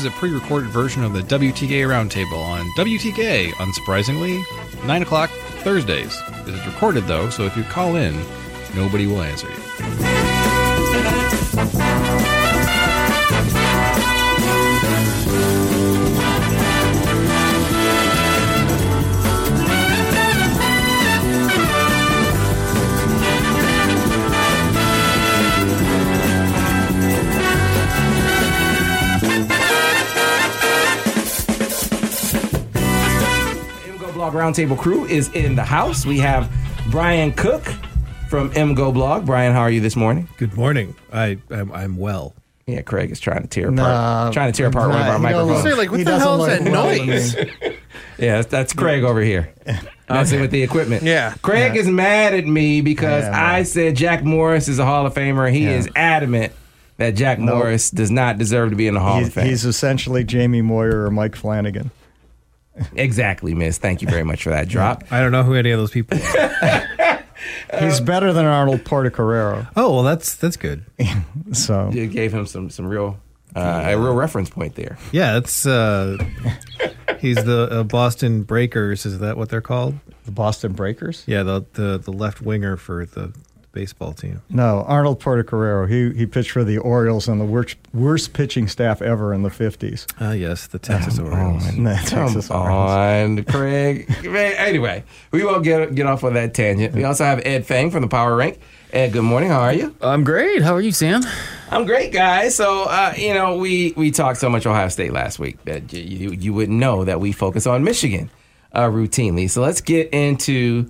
is a pre-recorded version of the WTK Roundtable on WTK, unsurprisingly, 9 o'clock Thursdays. It is recorded, though, so if you call in, nobody will answer you. Roundtable crew is in the house. We have Brian Cook from MGO Blog. Brian, how are you this morning? Good morning. I'm well. Yeah, Craig is trying to tear apart one of our microphones. What the hell is that noise? Yeah, that's Craig over here messing with the equipment. Yeah. Craig is mad at me because I said Jack Morris is a Hall of Famer. He is adamant that Jack Morris does not deserve to be in the Hall of Fame. He's essentially Jamie Moyer or Mike Flanagan. Exactly, miss. Thank you very much for that drop. I don't know who any of those people are. He's better than Arnold Portocarrero. Oh, well, that's good. So You gave him some real a real reference point there. Yeah, it's he's the Boston Breakers. Is that what they're called? the Boston Breakers? Yeah, the left winger for the baseball team. No, Arnold Portocarrero. He pitched for the Orioles on the worst pitching staff ever in the 50s. Yes, the Texas Orioles. On, Craig. Anyway, we won't get off on that tangent. We also have Ed Fang from the Power Rank. Ed, good morning. How are you? I'm great. How are you, Sam? I'm great, guys. So, we talked so much Ohio State last week that you wouldn't know that we focus on Michigan routinely. So let's get into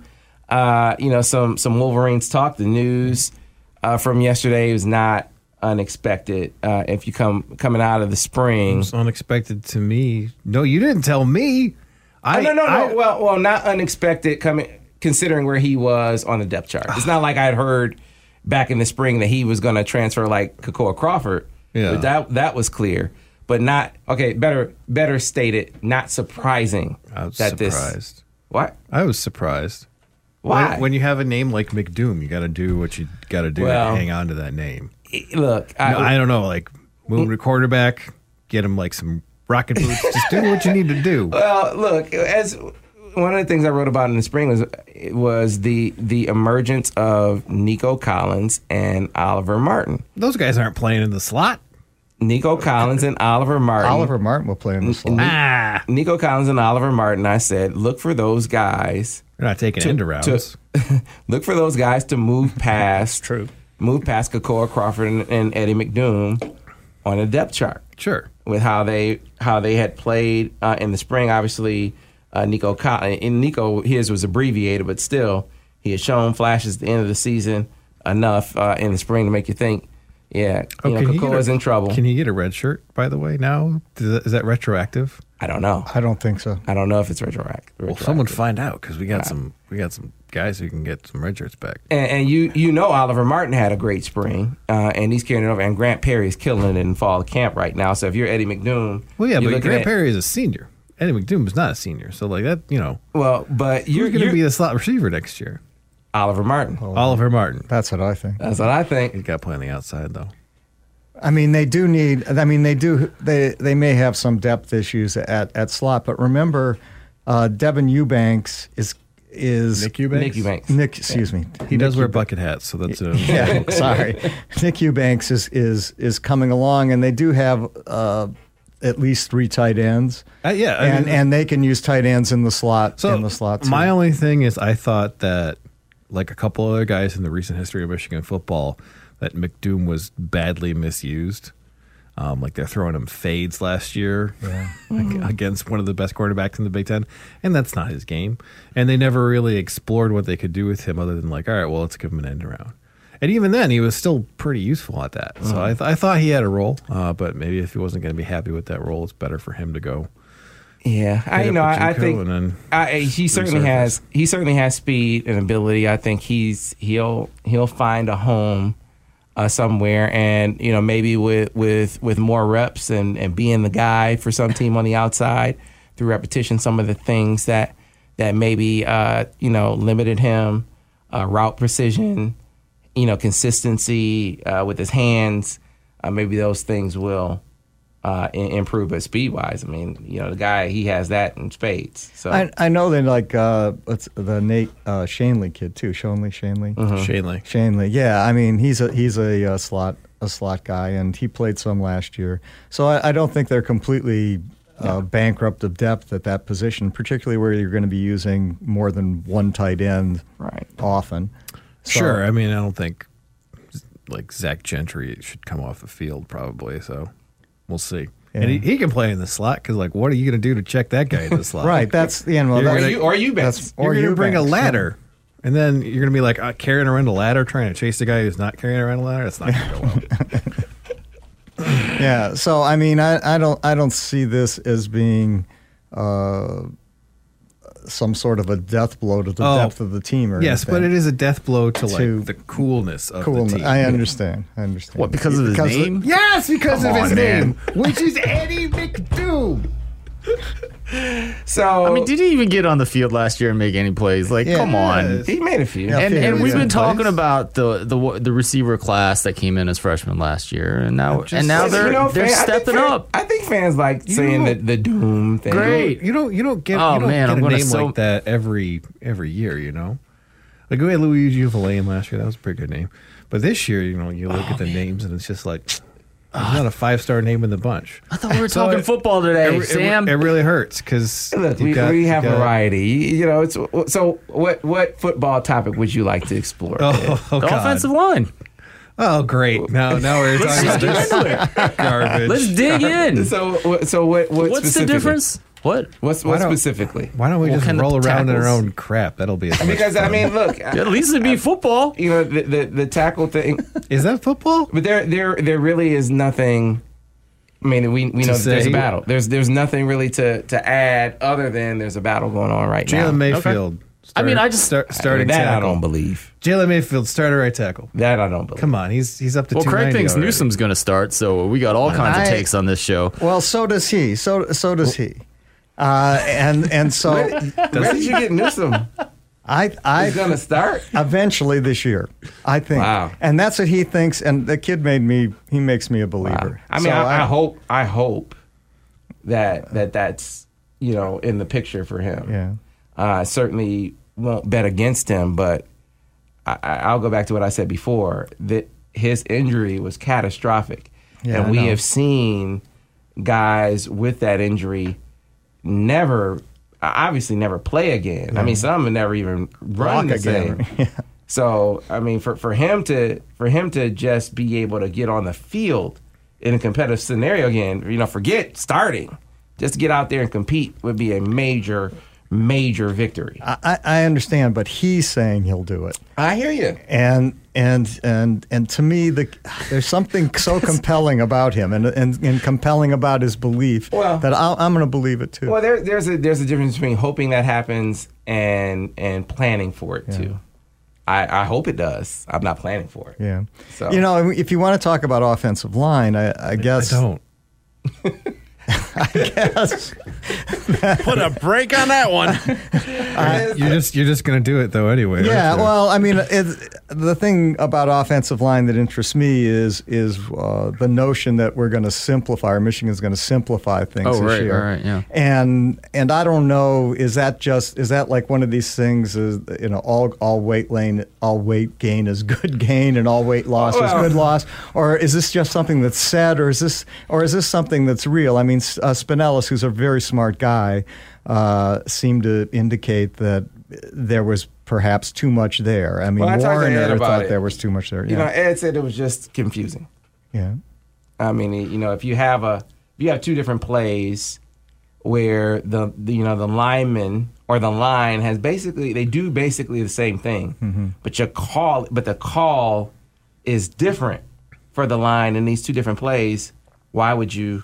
some Wolverines talk. The news from yesterday was not unexpected. If you coming out of the spring, It was unexpected to me. No, you didn't tell me. No. Well, not unexpected considering where he was on the depth chart. It's not like I'd heard back in the spring that he was going to transfer like Kakoa Crawford. Yeah, but that was clear. But not better stated. Not surprising. I was surprised. What? I was surprised. Why? When you have a name like McDoom, you got to do what you got to do to hang on to that name. Look, I don't know, like move the quarterback, get him like some rocket boots. Just do what you need to do. Well, look, as one of the things I wrote about in the spring was the emergence of Nico Collins and Oliver Martin. Those guys aren't playing in the slot. Nico Collins and Oliver Martin. Oliver Martin will play in the slot. Nico Collins and Oliver Martin, I said, look for those guys. They're not taking end arounds. Look for those guys to move past. True. Move past Kakoa Crawford and Eddie McDoom on a depth chart. Sure. With how they had played in the spring. Obviously, Nico Collins, and Nico, his was abbreviated, but still, he had shown flashes at the end of the season enough in the spring to make you think, Kakoa's in trouble. Can he get a red shirt, by the way, now? Is that retroactive? I don't know. I don't think so. I don't know if it's retroactive. Well, someone find out, because we got some guys who can get some red shirts back. And Oliver Martin had a great spring, and he's carrying it over. And Grant Perry is killing it in fall camp right now. So if you're Eddie McDoom, well, yeah, but Grant Perry is a senior. Eddie McDoom is not a senior, so like that, Well, but you're going to be the slot receiver next year. Oliver Martin. Oliver Martin. That's what I think. That's what I think. He's got to play on the outside, though. I mean, they may have some depth issues at slot, but remember, Devin Eubanks is Nick Eubanks? Excuse me. He does wear bucket hats, so that's yeah, sorry. Nick Eubanks is coming along, and they do have at least 3 tight ends. And they can use tight ends in the slot. So too. My only thing is, I thought that, like a couple other guys in the recent history of Michigan football, that McDoom was badly misused. Like they're throwing him fades last year against one of the best quarterbacks in the Big Ten, and that's not his game. And they never really explored what they could do with him other than like, all right, well, let's give him an end around. And even then, he was still pretty useful at that. So I thought he had a role, but maybe if he wasn't going to be happy with that role, it's better for him to go. Yeah, I think he certainly has speed and ability. I think he'll find a home somewhere, and maybe with more reps and being the guy for some team on the outside through repetition, some of the things that maybe limited him, route precision, consistency with his hands, maybe those things will improve, but speed wise, I mean, the guy, he has that in spades. So I know that what's the Nate Shanley kid too, Shanley. Shanley, yeah. I mean, he's a slot guy, and he played some last year. So I don't think they're completely bankrupt of depth at that position, particularly where you're going to be using more than one tight end often. So, sure. I mean, I don't think like Zach Gentry should come off the field probably. So. We'll see. Yeah. And he can play in the slot because, like, what are you going to do to check that guy in the slot? Right. That's the end. Well, you're going to bring a ladder, and then you're going to be like carrying around a ladder trying to chase the guy who's not carrying around a ladder. That's not going to go well. Yeah. So I mean, I don't see this as being some sort of a death blow to the depth of the team, or yes, anything. But it is a death blow to like the coolness of the team. I understand. What, because of his name? Yes, because of his name, which is Eddie McDoom. So I mean, did he even get on the field last year and make any plays? Like, come on, he made a few. And we've been talking about the receiver class that came in as freshmen last year, and now they're stepping up. I think fans like saying the Doom thing. Great, you don't get a name like that every year. Like we had Luigi Valane last year. That was a pretty good name. But this year, you look at the names and it's just like. He's not a 5-star name in the bunch. I thought we were talking football today, Sam. It really hurts because we have variety. So what football topic would you like to explore? The offensive line. Oh, great! Now we're talking about garbage. Let's dig in. So what's the difference? What specifically? Why don't we just roll around in our own crap? That'll be because I mean, look, at least it'd be football. The tackle thing is that football? But there really is nothing. I mean, we know that there's a battle. There's nothing really to add other than there's a battle going on right now. Jalen Mayfield. Okay. I just starting that tackle. I don't believe. Jalen Mayfield starter right tackle. That I don't believe. Come on, he's up to. Well, Craig thinks already. Newsom's going to start, so we got all kinds of takes on this show. Well, so does he. So does he. And so where did you get Newsom? He's going to start eventually this year, I think. Wow. And that's what he thinks. And the kid makes me a believer. Wow. I mean, so I hope that's in the picture for him. Yeah. I certainly won't bet against him, but I'll go back to what I said before, that his injury was catastrophic. Yeah, and we have seen guys with that injury obviously never play again. Yeah. I mean, some have never even run the same. Yeah. So, I mean, for him to just be able to get on the field in a competitive scenario again, forget starting, just to get out there and compete would be a major victory. I understand, but he's saying he'll do it. I hear you. And to me, there's something so compelling about him and compelling about his belief that I'm going to believe it too. Well, there's a difference between hoping that happens and planning for it too. I hope it does. I'm not planning for it. Yeah. So if you want to talk about offensive line, I guess I don't. I guess. Put a break on that one. You're just going to do it though anyway. Yeah. Well, I mean, the thing about offensive line that interests me is the notion that we're going to simplify, or Michigan's going to simplify things this year. Right, yeah. And I don't know, is that like one of these things? Is all weight gain is good gain, and all weight loss is good loss, or is this just something that's said, or is this something that's real? I mean, Spinellis, who's a very smart guy, seemed to indicate that there was perhaps too much there. I mean, Warner thought there was too much there. Yeah. Ed said it was just confusing. Yeah. I mean, if you have two different plays where the lineman or the line has they do basically the same thing, but the call is different for the line in these two different plays. Why wouldn't you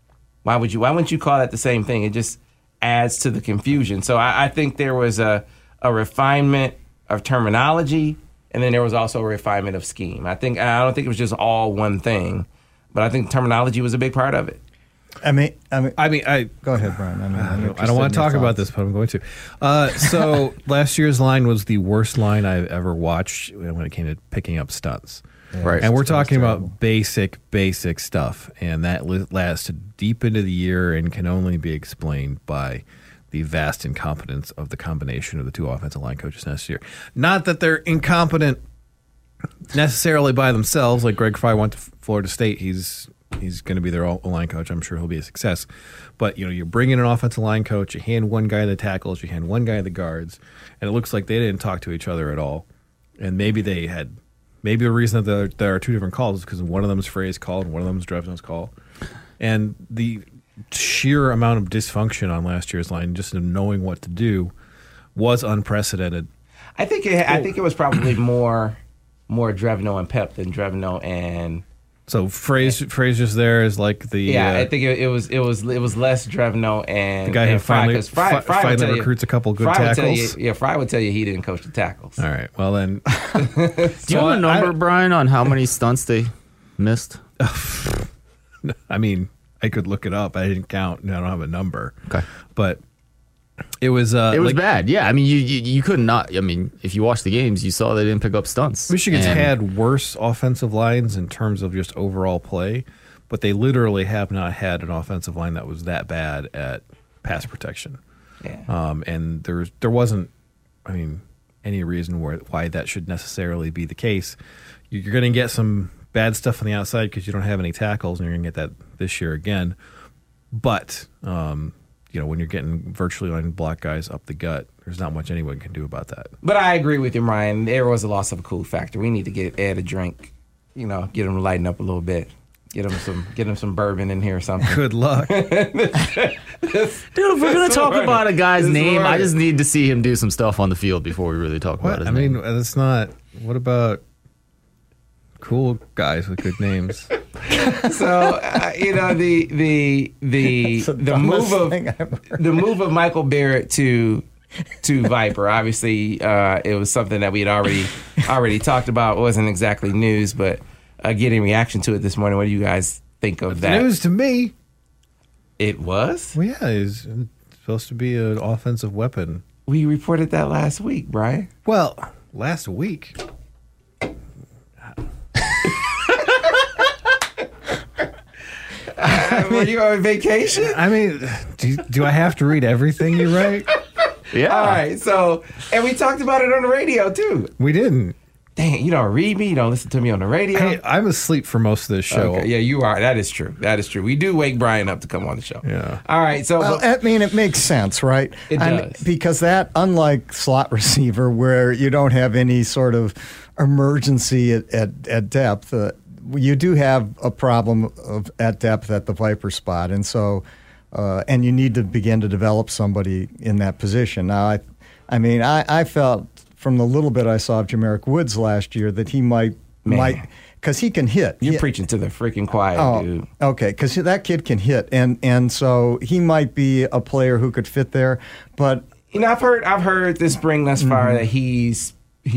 call that the same thing? It just adds to the confusion. So I think there was a refinement of terminology, and then there was also a refinement of scheme. I don't think it was just all one thing, but I think terminology was a big part of it. I mean, go ahead, Brian. I don't want to talk about this, but I'm going to. So last year's line was the worst line I've ever watched when it came to picking up stunts. Right. And we're talking about basic stuff. And that lasted deep into the year and can only be explained by the vast incompetence of the combination of the two offensive line coaches next year. Not that they're incompetent necessarily by themselves. Like Greg Frey went to Florida State. He's going to be their line coach. I'm sure he'll be a success. But, you bring in an offensive line coach, you hand one guy the tackles, you hand one guy the guards, and it looks like they didn't talk to each other at all. And maybe the reason that there are two different calls is because one of them is Frey's call and one of them is Drevno's call. And the sheer amount of dysfunction on last year's line, just in knowing what to do, was unprecedented. I think it was probably more Drevno and Pep than Drevno and. So Frey's just there as like the I think it was less Drevno and the guy who finally recruits a couple good tackles. Frey would tell you he didn't coach the tackles. All right, well then. Do you have a number, Brian, on how many stunts they missed? I mean, I could look it up. I didn't count. I don't have a number. Okay, but it was bad. Yeah, I mean, you could not. I mean, if you watch the games, you saw they didn't pick up stunts. Michigan's had worse offensive lines in terms of just overall play, but they literally have not had an offensive line that was that bad at pass protection. Yeah. And there wasn't, any reason why that should necessarily be the case. You're going to get some bad stuff on the outside because you don't have any tackles, and you're going to get that this year again. But when you're getting virtually unblocked guys up the gut, there's not much anyone can do about that. But I agree with you, Ryan. There was a loss of a cool factor. We need to get Ed a drink, get him to lighten up a little bit. Get him some bourbon in here or something. Good luck. Dude, if we're going to talk about a guy's name, I just need to see him do some stuff on the field before we really talk about his name. That's not... What about cool guys with good names? So the move of Michael Barrett to Viper, obviously it was something that we had already talked about. It wasn't exactly news, but getting reaction to it this morning. What do you guys think of that? News to me. It was? Well, yeah, it's supposed to be an offensive weapon. We reported that last week, Brian. Well, last week. Were you on vacation? Do I have to read everything you write? Yeah. All right. So, and we talked about it on the radio too. We didn't. Dang, you don't read me. You don't listen to me on the radio. Hey, I'm asleep for most of this show. Okay. Yeah, you are. That is true. We do wake Brian up to come on the show. Yeah. All right. So, it makes sense, right? It does. Because that, unlike slot receiver, where you don't have any sort of emergency at depth, you do have a problem at depth at the Viper spot, and so and you need to begin to develop somebody in that position. Now, I felt from the little bit I saw of Jamarick Woods last year that he might because he can hit. You're preaching to the freaking choir, dude. Okay, because that kid can hit, and so he might be a player who could fit there. But I've heard this spring thus far that he's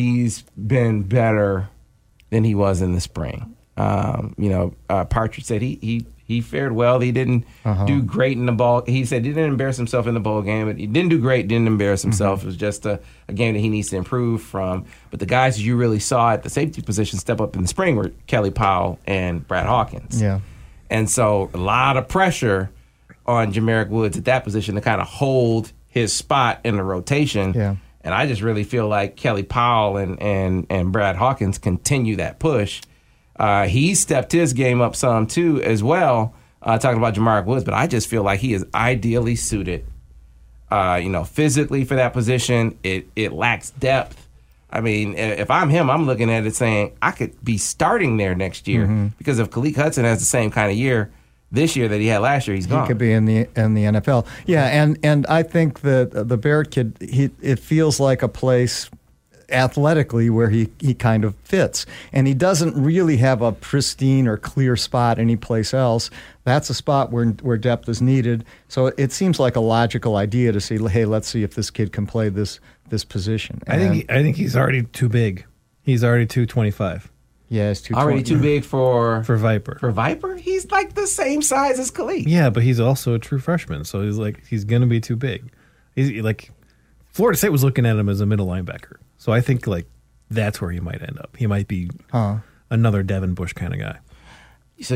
been better than he was in the spring. Partridge said he fared well. He didn't do great in the ball. He said he didn't embarrass himself in the bowl game, but he didn't do great, didn't embarrass himself. It was just a game that he needs to improve from. But the guys you really saw at the safety position step up in the spring were Kelly Powell and Brad Hawkins. Yeah. And so a lot of pressure on Jamarick Woods at that position to kind of hold his spot in the rotation. Yeah. And I just really feel like Kelly Powell and Brad Hawkins continue that push. He stepped his game up some too as well, talking about Jamarick Woods, but I just feel like he is ideally suited, physically for that position. It lacks depth. If I'm him, I'm looking at it saying I could be starting there next year because if Khaleke Hudson has the same kind of year this year that he had last year, he's gone. He could be in the NFL. Yeah, and I think that the Barrett kid, it feels like a place athletically where he kind of fits, and he doesn't really have a pristine or clear spot anyplace else. That's a spot where depth is needed. So it seems like a logical idea to say, hey, let's see if this kid can play this position. I think he's already too big. He's already 225. Yeah, it's 220. Already too big for Viper. For Viper, he's like the same size as Khaleke. Yeah, but he's also a true freshman, so he's going to be too big. He's like Florida State was looking at him as a middle linebacker. So I think that's where he might end up. He might be another Devin Bush kind of guy. So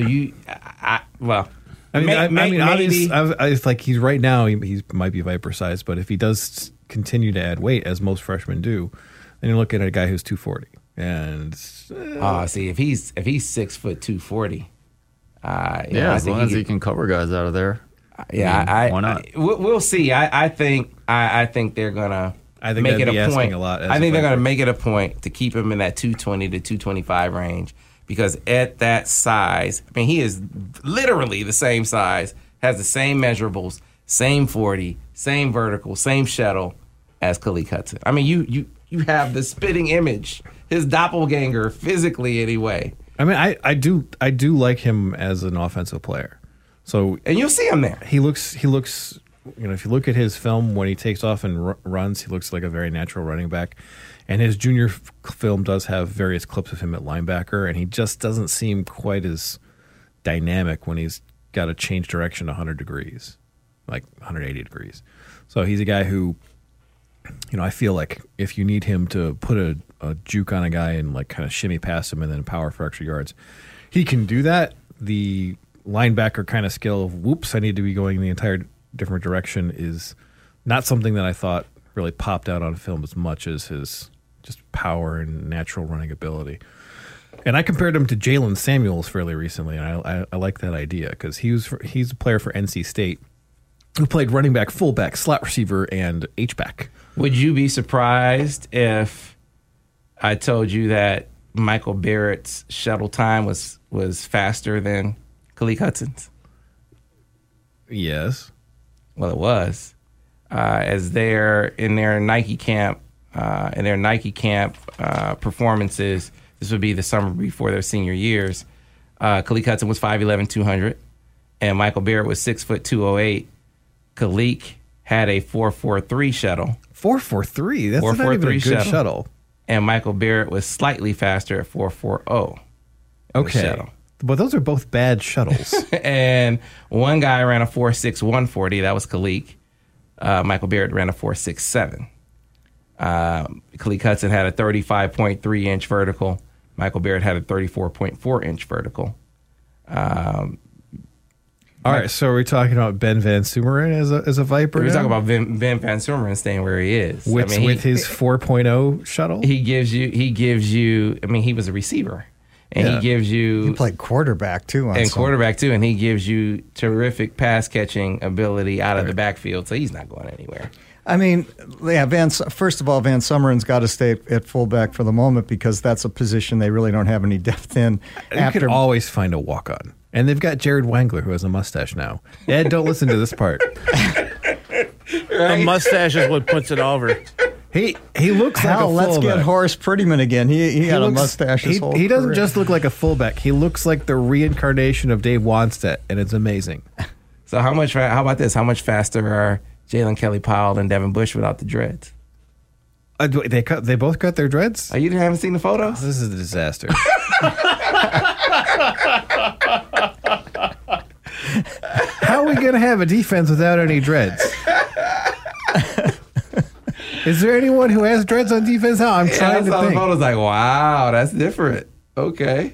obviously, it's like he's right now. He might be Viper sized, but if he does continue to add weight, as most freshmen do, then you're looking at a guy who's 240. And see, if he's 6 foot 240, as long as he can cover guys out of there. Why not? We'll see. I think they're gonna. I think make it a point. I think they're gonna make it a point to keep him in that 220 to 225 range, because at that size, I mean, he is literally the same size, has the same measurables, same 40, same vertical, same shuttle as Khaleke Hudson. I mean, you have the spitting image, his doppelganger, physically anyway. I mean, I do like him as an offensive player. So, and you'll see him there. He looks. If you look at his film when he takes off and runs, he looks like a very natural running back. And his junior film does have various clips of him at linebacker, and he just doesn't seem quite as dynamic when he's got to change direction 100 degrees, like 180 degrees. So he's a guy who, I feel like if you need him to put a juke on a guy and like kind of shimmy past him and then power for extra yards, he can do that. The linebacker kind of skill of, whoops, I need to be going the entire different direction is not something that I thought really popped out on film as much as his just power and natural running ability. And I compared him to Jalen Samuels fairly recently, and I like that idea because he's a player for NC State who played running back, fullback, slot receiver, and H-back. Would you be surprised if I told you that Michael Barrett's shuttle time was faster than Khaleke Hudson's? Yes. Well, it was. As they're in their Nike camp, performances, this would be the summer before their senior years. Khaleke Hudson was 5'11", 200, and Michael Barrett was 6 foot 208. Khaleke had a 4.43 shuttle. 4.43? That's not even a good shuttle. And Michael Barrett was slightly faster at 4.40. Okay. Shuttle. But those are both bad shuttles. And one guy ran a 4.6 140. That was Khaleke. Michael Barrett ran a 4.67. Khaleke Hudson had a 35.3 inch vertical. Michael Barrett had a 34.4 inch vertical. All right, so are we talking about Ben Van Sumeren as a Viper? We're talking about Ben Van Sumeren staying where he is. With his 4.0 shuttle? He gives you, I mean, he was a receiver. And he gives you... He played quarterback, too. And he gives you terrific pass-catching ability out of the backfield, so he's not going anywhere. I mean, first of all, Van Sumeren's got to stay at fullback for the moment because that's a position they really don't have any depth in. You could always find a walk-on. And they've got Jared Wangler, who has a mustache now. Ed, don't listen to this part. The mustache is what puts it over. He looks like a fullback. Let's get Horace Prettyman again. He got a mustache his whole He doesn't career. just look like a fullback. He looks like the reincarnation of Dave Wanstead, and it's amazing. So how about this? How much faster are Jalen Kelly Powell and Devin Bush without the dreads? They both cut their dreads? Oh, you haven't seen the photos? This is a disaster. How are we going to have a defense without any dreads? Is there anyone who has dreads on defense now? I'm trying to think. The photos like, wow, that's different. Okay.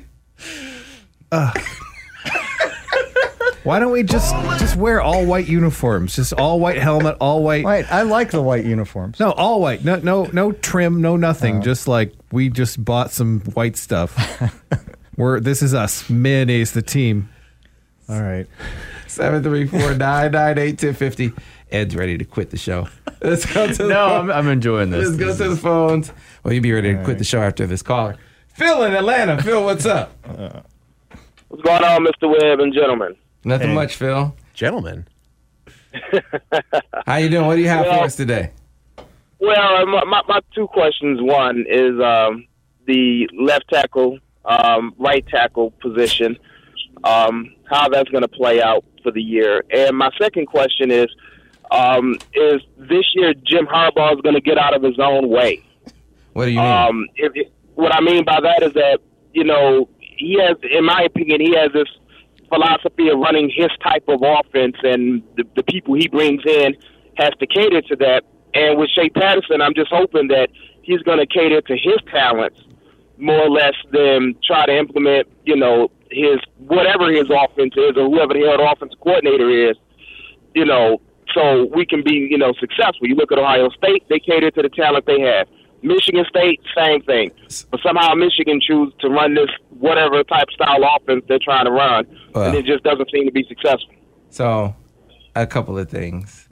Why don't we just wear all white uniforms? Just all white helmet, all white. Right, I like the white uniforms. No, all white. No trim, no nothing. Just like we just bought some white stuff. This is us. Mayonnaise, the team. All right. 734-998-1050. Ed's ready to quit the show. Let's go to the phone. I'm enjoying this. Let's go to the phones. Well, you'll be ready to quit the show after this caller. Phil in Atlanta. Phil, what's up? What's going on, Mr. Webb and gentlemen? Nothing much, Phil. Gentlemen. How you doing? What do you have for us today? Well, my two questions. One is the left tackle, right tackle position, how that's going to play out for the year. And my second question is this year Jim Harbaugh is going to get out of his own way? What do you mean? What I mean by that is that, he has, in my opinion, he has this philosophy of running his type of offense, and the people he brings in has to cater to that. And with Shea Patterson, I'm just hoping that he's going to cater to his talents more or less than try to implement, his whatever his offense is or whoever the head offensive coordinator is, so we can be, successful. You look at Ohio State, they cater to the talent they have. Michigan State, same thing. But somehow Michigan chooses to run this whatever type style offense they're trying to run, and it just doesn't seem to be successful. So, a couple of things.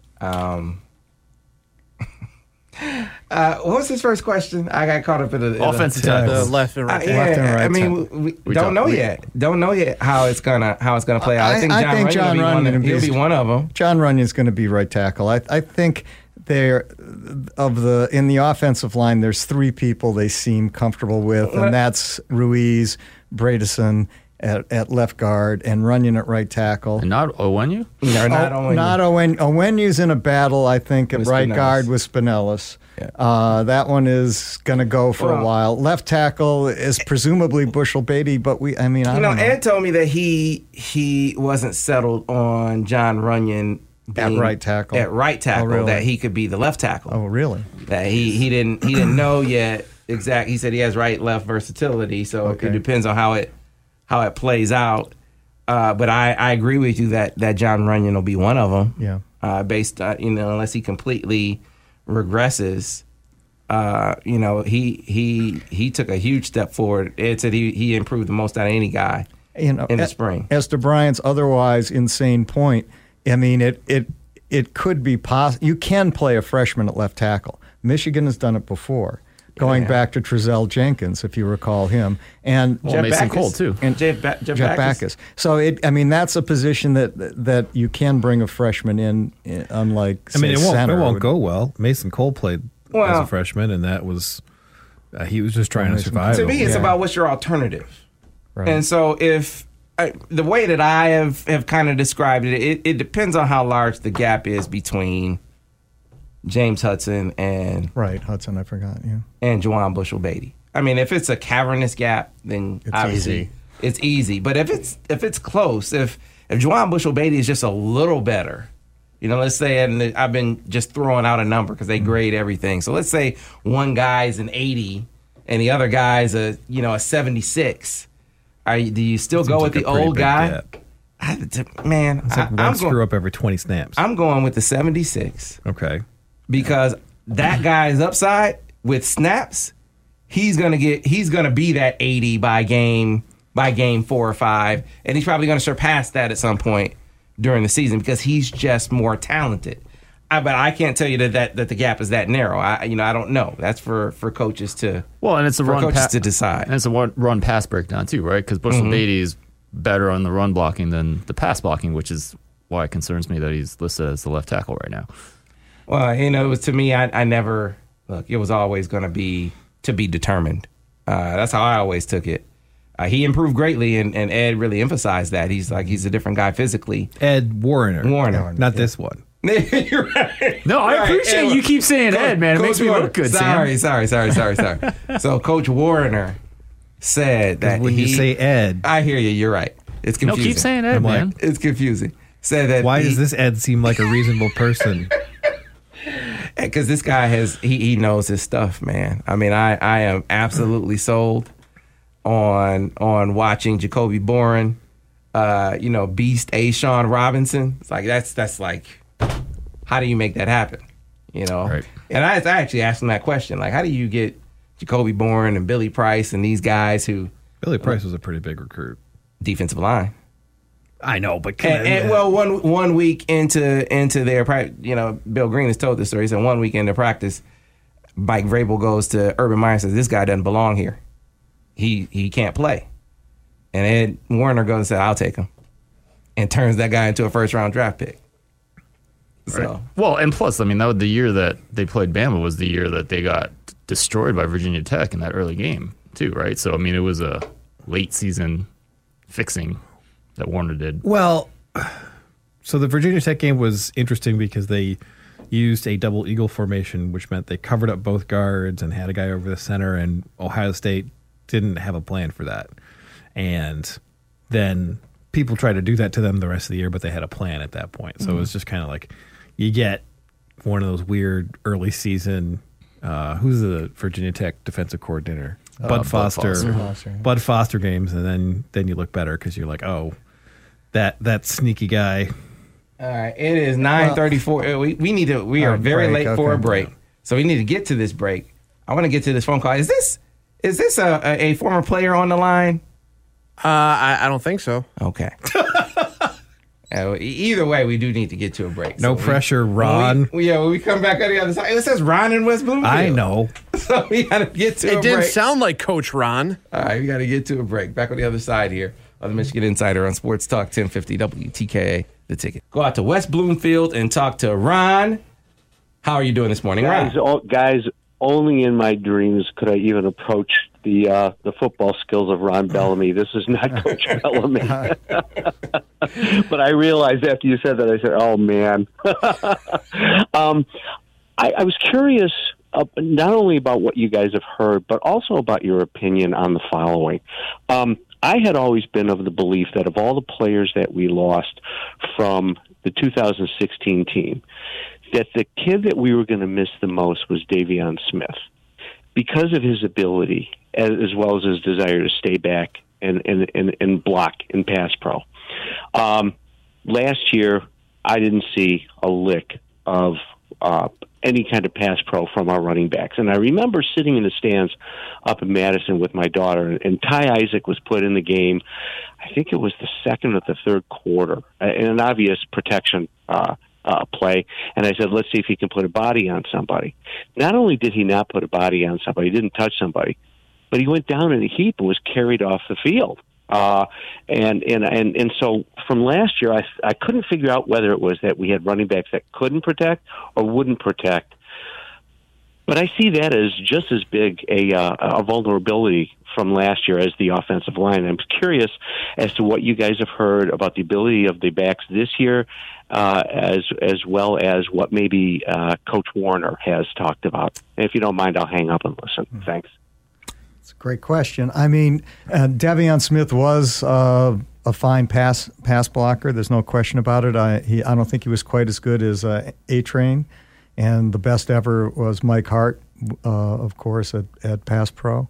What was his first question? I got caught up in the offensive tackle, the left and right. Left and right. I mean, we don't know yet. Don't know yet how it's gonna play out. I think John Runyon will be one of them. John Runyon's going to be right tackle. I think in the offensive line, there's three people they seem comfortable with, and that's Ruiz, Bredesen at left guard, and Runyon at right tackle. And not Onwenu? No, not Onwenu. Not Onwenu. Onwenu's in a battle, I think, at right guard with Spinellis. Yeah. That one is going to go for a while. Left tackle is presumably Bushell Beatty, but I don't know. Ed told me that he wasn't settled on John Runyon at right tackle. Oh, really? That he could be the left tackle. Oh, really? That he didn't know yet exactly. He said he has right left versatility, so it depends on how it plays out. But I agree with you that John Runyon will be one of them. Yeah. Based on, unless he completely regresses, he took a huge step forward. Ed said he improved the most out of any guy in the spring. As to Bryant's otherwise insane point, I mean, it could be possible. You can play a freshman at left tackle. Michigan has done it before. Going back to Trezell Jenkins, if you recall him, and Jeff Mason Backus. Cole too, and Jeff Backus. So that's a position that you can bring a freshman in, unlike it center. won't go well. Mason Cole played as a freshman, and that was he was just trying to survive. To me, it's about what's your alternative, right. And so if the way that I have kind of described it depends on how large the gap is between James Hudson and Hudson, I forgot, and Juwan Bushell Beatty. I mean, if it's a cavernous gap, then it's obviously easy. It's easy. But if it's close, if Juwan Bushell Beatty is just a little better, let's say, and I've been just throwing out a number because they grade everything. So let's say one guy's an 80 and the other guy's a 76. Do you still go with the old guy? Man, it's like one screw up every 20 snaps. I'm going with the 76. Okay. Because that guy's upside with snaps, he's gonna be that 80 by game 4 or 5, and he's probably gonna surpass that at some point during the season because he's just more talented. But I can't tell you that the gap is that narrow. I don't know. That's for coaches to and it's a to decide. And it's a run pass breakdown too, right? Because Bushell Beatty is better on the run blocking than the pass blocking, which is why it concerns me that he's listed as the left tackle right now. Well, it was to me. I never look. It was always going to be determined. That's how I always took it. He improved greatly, and Ed really emphasized that. He's a different guy physically. Ed Warner, not this one. You're right. No, I appreciate you keep saying Ed, man. It makes me look good. Sorry. So Coach Warner said that when you say Ed, I hear you. You're right. It's confusing. No, keep saying Ed, man. It's confusing. Said that. Why does this Ed seem like a reasonable person? Because this guy he knows his stuff, man. I mean, I am absolutely sold on watching Jacoby Boren, beast Sean Robinson. It's like that's like, how do you make that happen? Right. And I actually asked him that question, like, how do you get Jacoby Boren and Billy Price and these guys who Billy Price was a pretty big recruit, defensive line. I know, but one week into their practice, Bill Green has told this story. He said 1 week into practice, Mike Vrabel goes to Urban Meyer and says, "This guy doesn't belong here. He can't play." And Ed Warner goes and says, "I'll take him," and turns that guy into a first round draft pick. So right. Well, and plus, I mean, the year that they played Bama was the year that they got destroyed by Virginia Tech in that early game too, right? So I mean, it was a late season fixing that Warner did. Well, so the Virginia Tech game was interesting because they used a double eagle formation, which meant they covered up both guards and had a guy over the center, and Ohio State didn't have a plan for that. And then people tried to do that to them the rest of the year, but they had a plan at that point. So it was just kind of like you get one of those weird early season, who's the Virginia Tech defensive coordinator? Bud Foster games, and then you look better because you're like, oh, that sneaky guy. All right, it is 9:34. We are very late for a break, so we need to get to this break. I want to get to this phone call. Is this a former player on the line? I don't think so. Okay. Either way, we do need to get to a break. No pressure, Ron. When we come back on the other side, it says Ron in West Bloomfield. I know. So we got to get to a break. It didn't sound like Coach Ron. All right, we got to get to a break. Back on the other side here on the Michigan Insider on Sports Talk 1050 WTKA, The Ticket. Go out to West Bloomfield and talk to Ron. How are you doing this morning, Ron? Guys, only in my dreams could I even approach the football skills of Ron Bellamy. This is not Coach Bellamy. But I realized after you said that, I said, oh, man. I was curious not only about what you guys have heard, but also about your opinion on the following. I had always been of the belief that of all the players that we lost from the 2016 team, that the kid that we were going to miss the most was Davion Smith because of his ability as well as his desire to stay back and block in pass pro. Last year, I didn't see a lick of any kind of pass pro from our running backs. And I remember sitting in the stands up in Madison with my daughter, and Ty Isaac was put in the game. I think it was the second or the third quarter, in an obvious protection play. And I said, let's see if he can put a body on somebody. Not only did he not put a body on somebody, he didn't touch somebody, but he went down in a heap and was carried off the field. And so from last year, I couldn't figure out whether it was that we had running backs that couldn't protect or wouldn't protect. But I see that as just as big a vulnerability from last year as the offensive line. I'm curious as to what you guys have heard about the ability of the backs this year, as well as what maybe Coach Warner has talked about. And if you don't mind, I'll hang up and listen. Thanks. It's a great question. I mean, Davion Smith was a fine pass blocker. There's no question about it. I don't think he was quite as good as A-Train, and the best ever was Mike Hart, of course, at Pass Pro.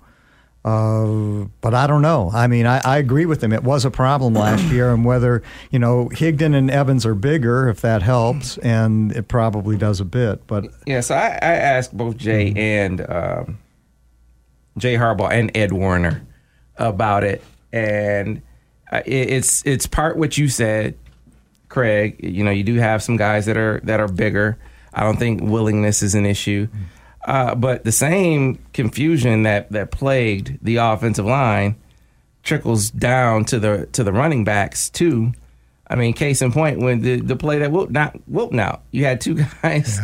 But I don't know. I mean, I agree with him. It was a problem last year, and whether, Higdon and Evans are bigger, if that helps, and it probably does a bit. But yeah, so I asked both Jay and Jay Harbaugh and Ed Warner about it, and it's part what you said, Craig. You do have some guys that are bigger. I don't think willingness is an issue. But the same confusion that plagued the offensive line trickles down to the running backs too. I mean, case in point, when the play that Wilton out, you had two guys,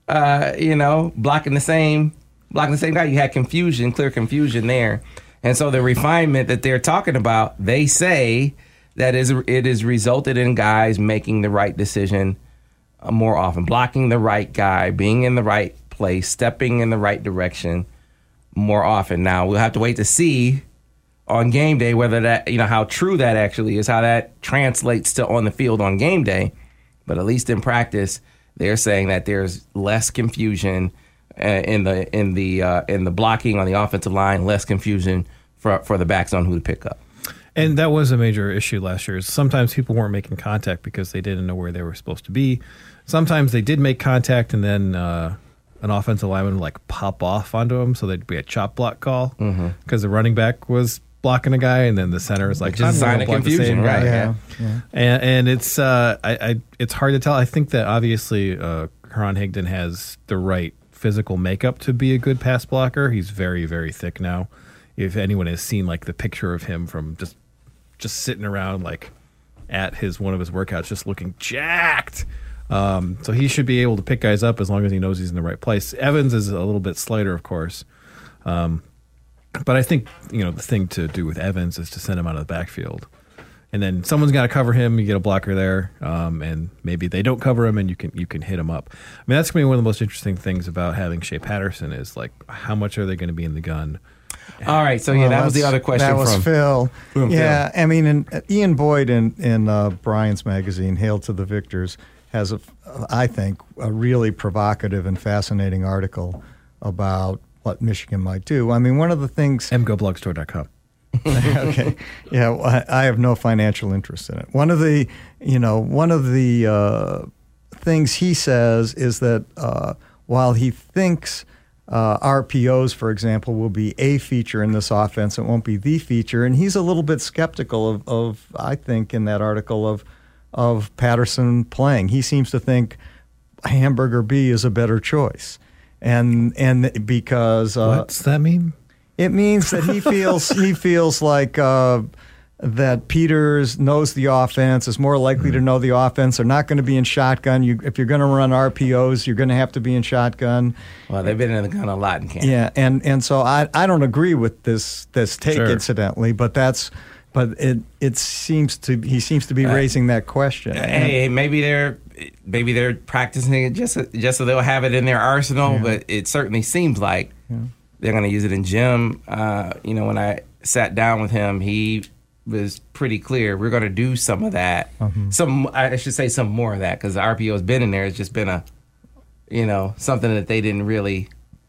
blocking the same guy. You had clear confusion there, and so the refinement that they're talking about, they say that it is resulted in guys making the right decision more often, blocking the right guy, being in the right place, stepping in the right direction more often. Now we'll have to wait to see on game day whether that, how true that actually is, how that translates to on the field on game day. But at least in practice, they're saying that there's less confusion in the blocking on the offensive line, less confusion for the backs on who to pick up. And that was a major issue last year. Sometimes people weren't making contact because they didn't know where they were supposed to be. Sometimes they did make contact, and then an offensive lineman would pop off onto him, so there'd be a chop block call because the running back was blocking a guy, and then the center is just a sign of confusion, right? Yeah. And it's it's hard to tell. I think that obviously Karan Higdon has the right physical makeup to be a good pass blocker. He's very, very thick now. If anyone has seen the picture of him from just sitting around at one of his workouts, just looking jacked. So he should be able to pick guys up as long as he knows he's in the right place. Evans is a little bit slighter, of course. But I think, the thing to do with Evans is to send him out of the backfield. And then someone's got to cover him. You get a blocker there, and maybe they don't cover him, and you can hit him up. I mean, that's going to be one of the most interesting things about having Shea Patterson is, how much are they going to be in the gun? All right, so that was the other question. That was Phil. Yeah, Phil. I mean, Ian Boyd in Bryant's magazine, Hail to the Victors, has, I think, a really provocative and fascinating article about what Michigan might do. I mean, one of the things mgoblogstore.com. Okay. Yeah, well, I have no financial interest in it. One of the things he says is that while he thinks RPOs, for example, will be a feature in this offense, it won't be the feature, and he's a little bit skeptical of I think, in that article of Patterson playing. He seems to think Hamburger B is a better choice, and because what's that mean? It means that he feels like that Peters knows the offense, is more likely to know the offense. They're not going to be in shotgun. If you're going to run RPOs, you're going to have to be in shotgun. Well, they've been in the gun a lot in camp. Yeah, and so I don't agree with this take, sure. Incidentally, but he seems to be raising that question. Hey, maybe they're practicing it just so they'll have it in their arsenal. Yeah. But it certainly seems like they're going to use it in gym. When I sat down with him, he was pretty clear. We're going to do some of that. I should say some more of that, because the RPO has been in there. It's just been something that they didn't really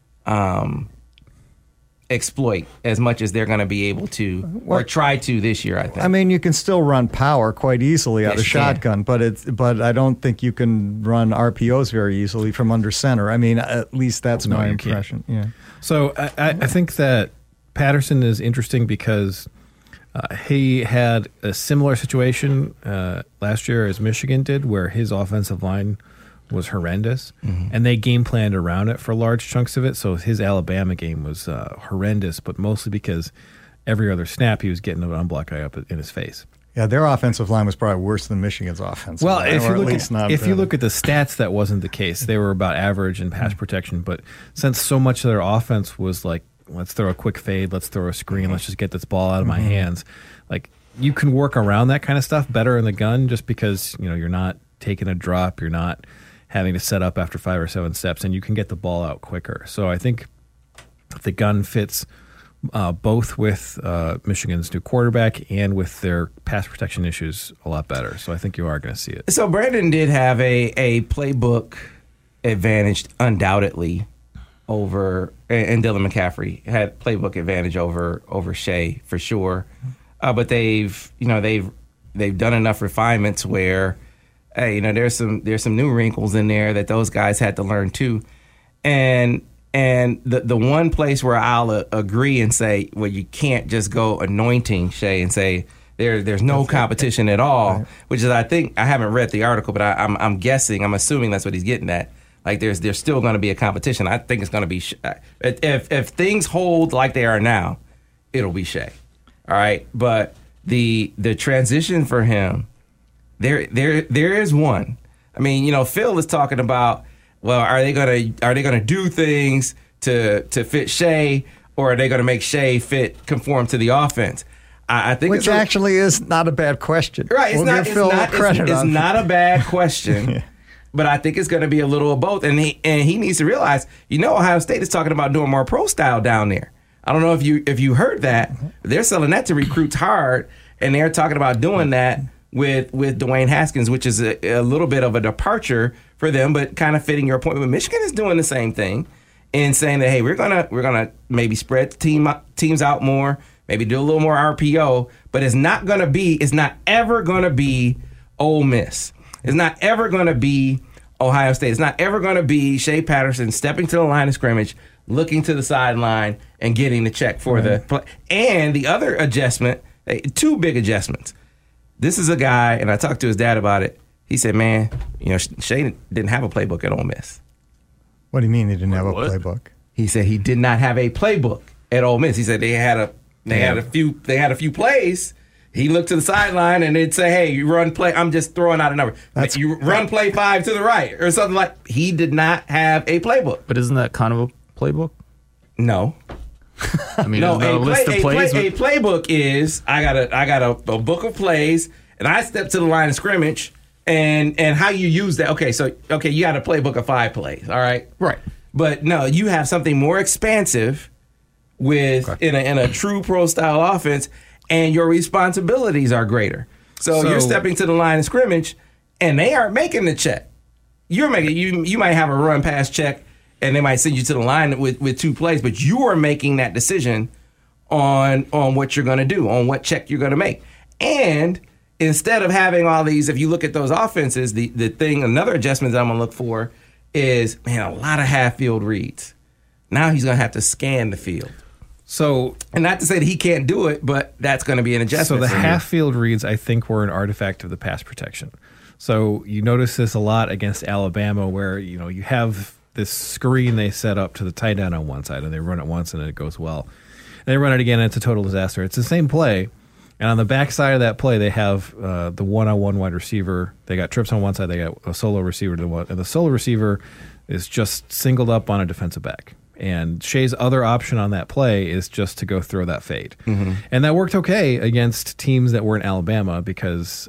exploit as much as they're going to be able to or try to this year, I think. I mean, you can still run power quite easily out of shotgun, but I don't think you can run RPOs very easily from under center. I mean, at least that's my impression. Yeah. So I think that Patterson is interesting because he had a similar situation last year as Michigan did, where his offensive line was horrendous, and they game planned around it for large chunks of it. So his Alabama game was horrendous, but mostly because every other snap he was getting an unblocked guy up in his face. Yeah, their offensive line was probably worse than Michigan's offensive line. Well, if you look at the stats, that wasn't the case. They were about average in pass protection, but since so much of their offense was like, let's throw a quick fade, let's throw a screen, let's just get this ball out of my hands, like you can work around that kind of stuff better in the gun, just because you're not taking a drop, you're not having to set up after 5 or 7 steps, and you can get the ball out quicker. So I think the gun fits both with Michigan's new quarterback and with their pass protection issues a lot better. So I think you are going to see it. So Brandon did have a playbook advantage, undoubtedly, over, and Dylan McCaffrey had playbook advantage over Shea for sure. But they've done enough refinements where, hey, there's some new wrinkles in there that those guys had to learn too. And the one place where I'll agree and say, well, you can't just go anointing Shea and say there's no competition at all, right. Which is, I think, I haven't read the article, but I'm guessing, I'm assuming that's what he's getting at. Like there's still going to be a competition. I think it's going to be if things hold like they are now, it'll be Shea. All right, but the transition for him, there is one. I mean, Phil is talking about, well, are they gonna do things to fit Shea, or are they gonna make Shea conform to the offense? I think which actually is not a bad question. Right, it's not a bad question. Yeah. But I think it's going to be a little of both, and he needs to realize, Ohio State is talking about doing more pro style down there. I don't know if you heard that. They're selling that to recruits hard, and they're talking about doing that with Dwayne Haskins, which is a little bit of a departure for them, but kind of fitting your point. But Michigan is doing the same thing and saying that, hey, we're gonna maybe spread the teams out more, maybe do a little more RPO, but it's not ever gonna be Ole Miss. It's not ever going to be Ohio State. It's not ever going to be Shea Patterson stepping to the line of scrimmage, looking to the sideline, and getting the check for the play. And the other adjustment, 2 big adjustments. This is a guy, and I talked to his dad about it. He said, man, Shea didn't have a playbook at Ole Miss. What do you mean he didn't have a playbook? He said he did not have a playbook at Ole Miss. He said they had a few plays. He looked to the sideline and they'd say, hey, you run play. I'm just throwing out a number. You run play 5 to the right or something like. He did not have a playbook. But isn't that kind of a playbook? No. I mean, no, a list of plays. A playbook is I got a book of plays, and I step to the line of scrimmage, and how you use that. Okay, you got a playbook of 5 plays. All right, right. But no, you have something more expansive in a true pro style offense. And your responsibilities are greater. So you're stepping to the line of scrimmage, and they aren't making the check. You're making. You might have a run pass check, and they might send you to the line with 2 plays, but you are making that decision on what you're going to do, on what check you're going to make. And instead of having all these, if you look at those offenses, another adjustment that I'm going to look for is, man, a lot of half-field reads. Now he's going to have to scan the field. So, and not to say that he can't do it, but that's going to be an adjustment. So the half-field reads, I think, were an artifact of the pass protection. So you notice this a lot against Alabama, where you have this screen they set up to the tight end on one side, and they run it once and it goes well. And they run it again, and it's a total disaster. It's the same play, and on the back side of that play, they have the one-on-one wide receiver. They got trips on one side, they got a solo receiver to the one, and the solo receiver is just singled up on a defensive back. And Shea's other option on that play is just to go throw that fade. Mm-hmm. And that worked okay against teams that weren't Alabama because,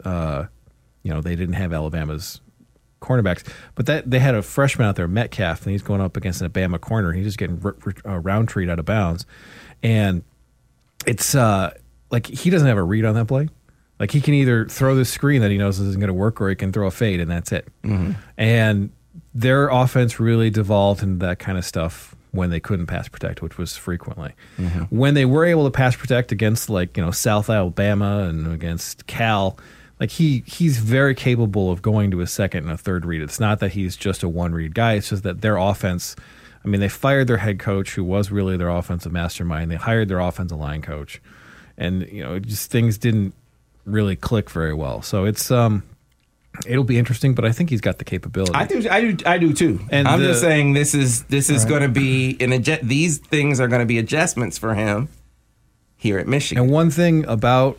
they didn't have Alabama's cornerbacks. But they had a freshman out there, Metcalf, and he's going up against an Alabama corner. He's just getting round-treed out of bounds. And it's like he doesn't have a read on that play. Like he can either throw this screen that he knows isn't going to work, or he can throw a fade, and that's it. Mm-hmm. And their offense really devolved into that kind of stuff when they couldn't pass protect, which was frequently. Mm-hmm. When they were able to pass protect against South Alabama and against Cal, he's very capable of going to a second and a third read. It's not that he's just a one-read guy. It's just that their offense, they fired their head coach, who was really their offensive mastermind. They hired their offensive line coach. And, just things didn't really click very well. So it's it'll be interesting, but I think he's got the capability. I do too. And I'm just saying this is right. Going to be these things are going to be adjustments for him here at Michigan. And one thing about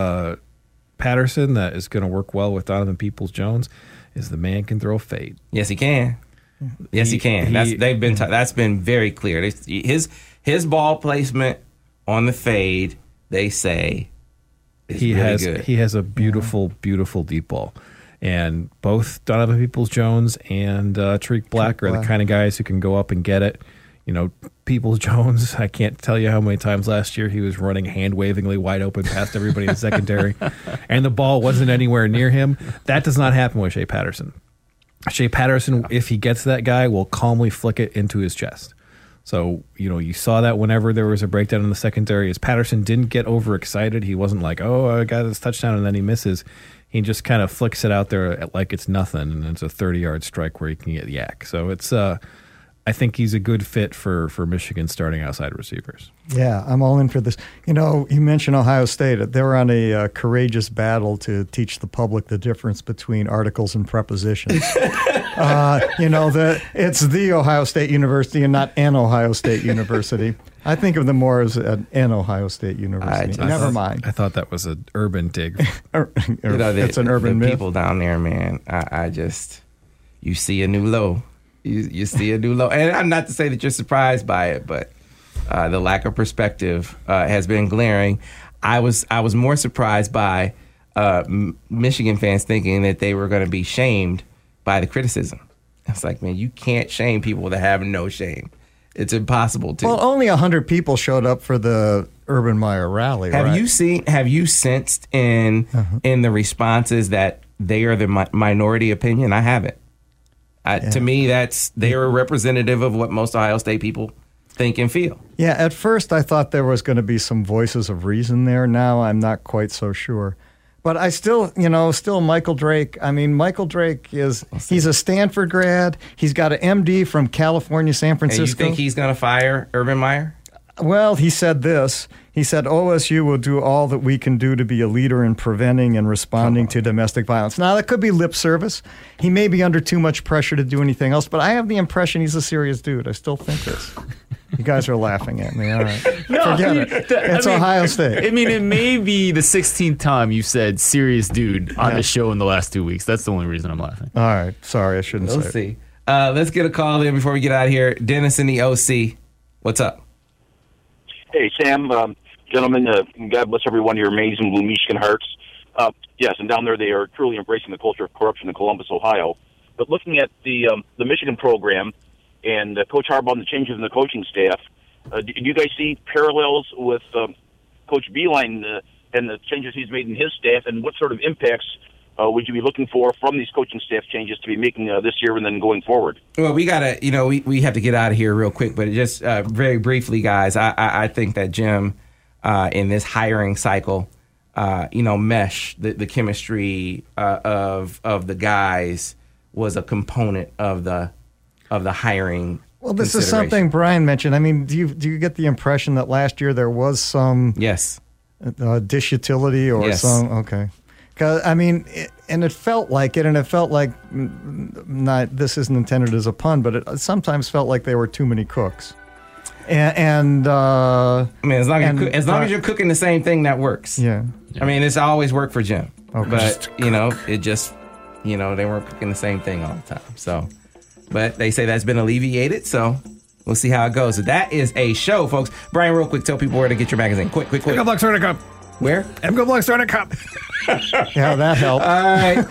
Patterson that is going to work well with Donovan Peoples-Jones is the man can throw a fade. Yes, he can. Yes, he can. That's been very clear. His ball placement on the fade, they say, is really good. He has a beautiful, beautiful deep ball. And both Donovan Peoples-Jones and Tariq Black are the kind of guys who can go up and get it. Peoples-Jones, I can't tell you how many times last year he was running hand-wavingly wide open past everybody in the secondary, and the ball wasn't anywhere near him. That does not happen with Shea Patterson. Shea Patterson, if he gets that guy, will calmly flick it into his chest. So, you saw that whenever there was a breakdown in the secondary. As Patterson didn't get overexcited, he wasn't like, oh, I got this touchdown, and then he misses. He just kind of flicks it out there like it's nothing, and it's a 30-yard strike where he can get yak. So it's, I think he's a good fit for Michigan starting outside receivers. Yeah, I'm all in for this. You mentioned Ohio State. They were on a courageous battle to teach the public the difference between articles and prepositions. It's the Ohio State University and not an Ohio State University. I think of them more as an Ohio State University. Never mind. I thought that was an urban dig. It's an urban myth. People down there, man. You see a new low. You see a new low. And I'm not to say that you're surprised by it, but the lack of perspective has been glaring. I was more surprised by Michigan fans thinking that they were going to be shamed by the criticism. It's like, man, you can't shame people that have no shame. It's impossible to. Well, only 100 people showed up for the Urban Meyer rally. Have you sensed in the responses that they are the minority opinion? I haven't. To me, they are representative of what most Ohio State people think and feel. Yeah, at first I thought there was going to be some voices of reason there. Now I'm not quite so sure. But I still Michael Drake. Michael Drake he's a Stanford grad. He's got an MD from California, San Francisco. And you think he's going to fire Urban Meyer? Well, he said this. He said, OSU will do all that we can do to be a leader in preventing and responding to domestic violence. Now, that could be lip service. He may be under too much pressure to do anything else, but I have the impression he's a serious dude. I still think this. You guys are laughing at me. All right. No, forget it. It's Ohio State. It may be the 16th time you said serious dude on the show in the last 2 weeks. That's the only reason I'm laughing. All right. Sorry, I shouldn't say it. Let's see. Let's get a call in before we get out of here. Dennis in the OC. What's up? Hey, Sam. Gentlemen, God bless every one of your amazing Blue Michigan hearts. Yes, and down there they are truly embracing the culture of corruption in Columbus, Ohio. But looking at the Michigan program and Coach Harbaugh and the changes in the coaching staff, do you guys see parallels with Coach Beilein and the changes he's made in his staff, and what sort of impacts would you be looking for from these coaching staff changes to be making this year and then going forward? Well, we gotta, we have to get out of here real quick, but just very briefly, guys, I think that Jim, in this hiring cycle, mesh the chemistry of the guys was a component of the hiring. Well, this is something Brian mentioned. I mean, do you get the impression that last year there was some dish utility or some okay? Because I mean, it felt like it, and it felt like not. This isn't intended as a pun, but it sometimes felt like there were too many cooks. And I mean, as long as you're cooking the same thing, that works. Yeah. I mean, it's always worked for Jim. Okay. But it just they weren't cooking the same thing all the time. So, but they say that's been alleviated. So we'll see how it goes. So that is a show, folks. Brian, real quick, tell people where to get your magazine. Quick. MGoBlogStartup. Where? MGoBlogStartup. Yeah, that helped. All right.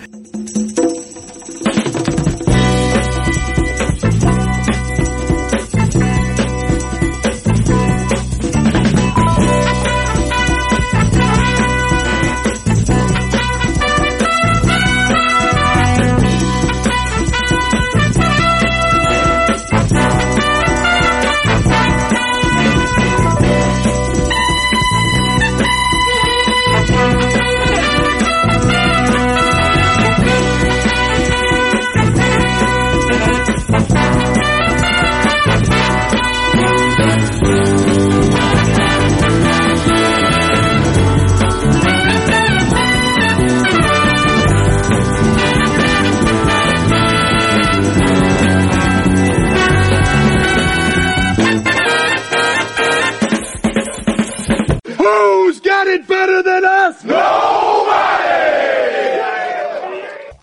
Who's got it better than